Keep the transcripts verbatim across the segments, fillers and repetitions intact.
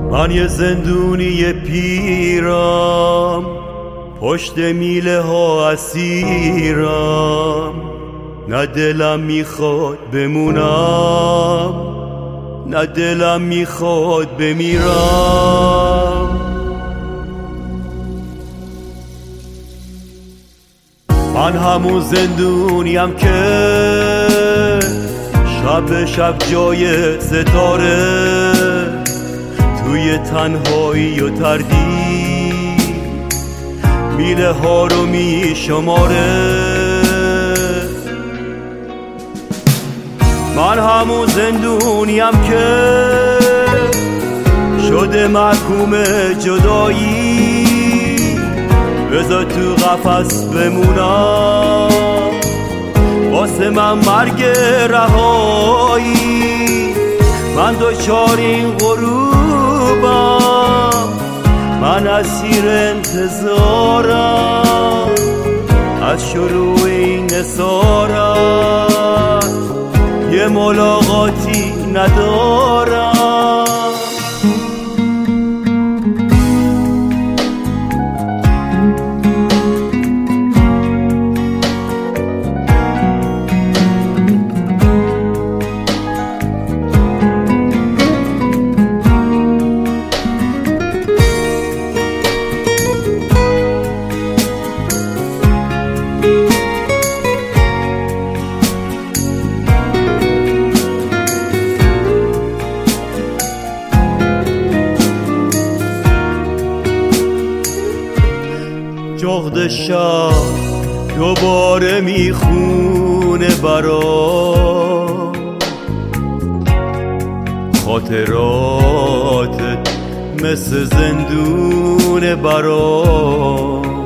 من یه زندونی پیرم، پشت میله ها اسیرم. نه دلم میخواد بمونم، نه دلم میخواد بمیرم. من همون زندونیم که شب به شب جای ستاره، توی تنهایی و تردید میله ها رو می شماره. من همون زندونیم که شده محکوم جدایی، بذار تو قفس بمونم، واسه من مرگ رهایی. من دوچار این غروبم، من اسیر انتظارم، از شروع این اسارت یه ملاقاتی ندارم. جغد شب دوباره میخونه برام، خاطراتت مثل زندون برام.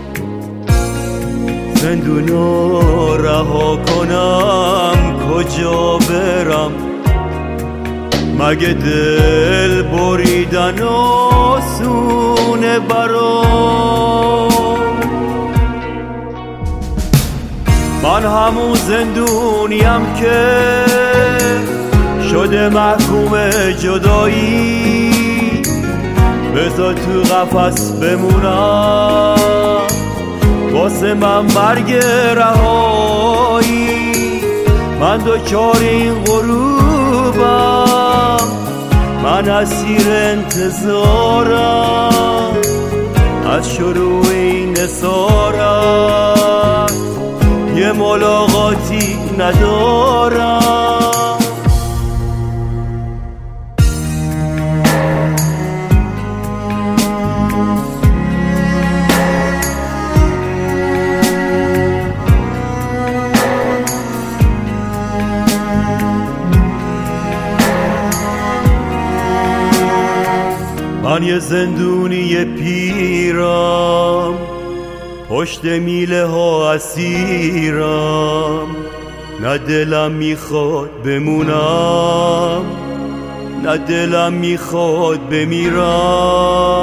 زندونو رها کنم کجا برم، مگه دل بریدن آسونه برام. من همون زندونیم که شده محکوم جدایی، بذار تو قفس بمونم، واسه من مرگ رهایی. من دوچار این غروبم، من اسیر انتظارم، از شروع این اسارت یه ملاقاتی ندارم. من یه زندونی پیرم، پشت میله ها اسیرم. نه دلم میخواد بمونم، نه دلم میخواد بمیرم.